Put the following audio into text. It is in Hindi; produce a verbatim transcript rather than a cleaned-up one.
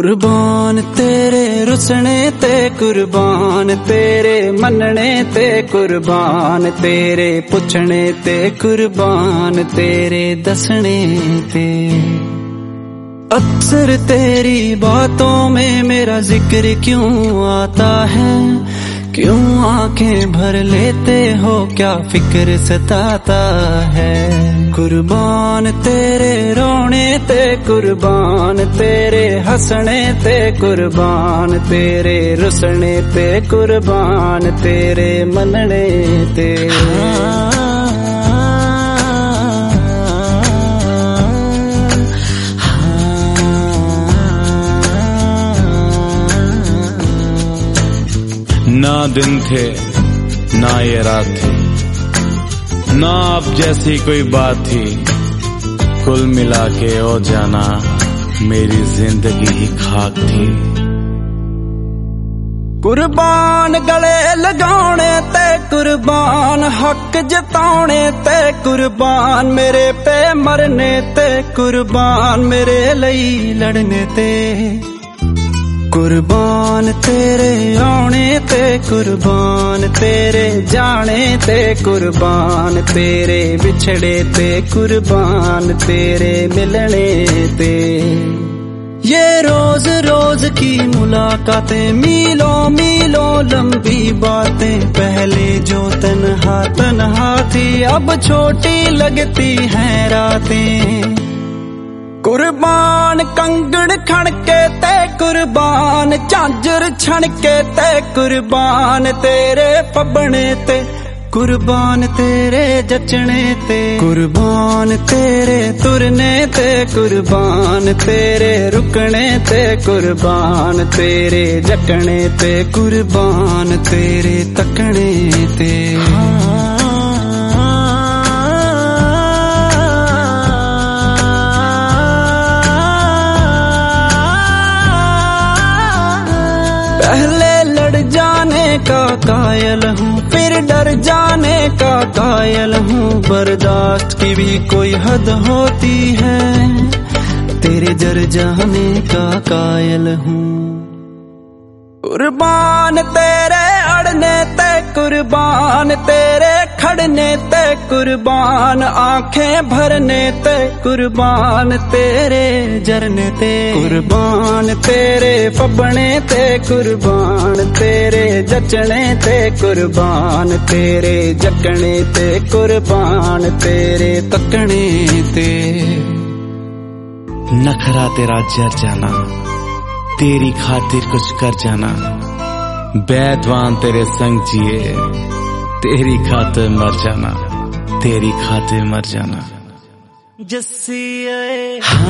कुर्बान तेरे रुसने ते कुर्बान तेरे मनने ते कुर्बान तेरे पुछने ते कुर्बान तेरे दसने ते। अक्सर तेरी बातों में मेरा जिक्र क्यों आता है, क्यों आंखें भर लेते हो, क्या फिक्र सताता है। कुर्बान तेरे रोने ते कुर्बान तेरे हंसने ते कुर्बान तेरे रुसने ते कुर्बान तेरे मनने ते। ना दिन थे ना ये रात थी, ना अब जैसी कोई बात थी, कुल मिला के ओ जाना मेरी जिंदगी ही खाक थी। कुर्बान गले लगाने ते कुर्बान हक जताने ते कुर्बान मेरे पे मरने ते कुर्बान मेरे लई लड़ने ते। कुर्बान तेरे आने ते कुर्बान तेरे जाने ते कुर्बान तेरे बिछड़े ते कुर्बान तेरे मिलने ते। ये रोज रोज की मुलाकातें मीलों मीलों लंबी बातें, पहले जो तन्हा तन्हा थी अब छोटी लगती हैं रातें। कुर्बान कंगड़ खड़के ते कुर्बान झांझर छणके ते कुर्बान तेरे पबने ते कुर्बान तेरे जचने ते। कुर्बान तेरे तुरने ते कुर्बान तेरे रुकने ते कुर्बान तेरे जकने ते कुर्बान तेरे तकने ते। पहले लड़ जाने का कायल हूँ, फिर डर जाने का कायल हूँ, बर्दाश्त की भी कोई हद होती है, तेरे जर जाने का कायल हूँ। कुर्बान तेरे अड़ने ते कुर्बान तेरे खड़ने ते कुर्बान आंखें भरने ते कुर्बान तेरे जरने ते। कुर्बान तेरे पबने ते कुर्बान तेरे जचने ते कुर्बान तेरे जकने ते कुर्बान तेरे तकने ते। नखरा तेरा जर जाना, तेरी खातिर कुछ कर जाना, बैदवान तेरे संग जिए, तेरी खातिर मर जाना, तेरी खातिर मर जाना। जस्सी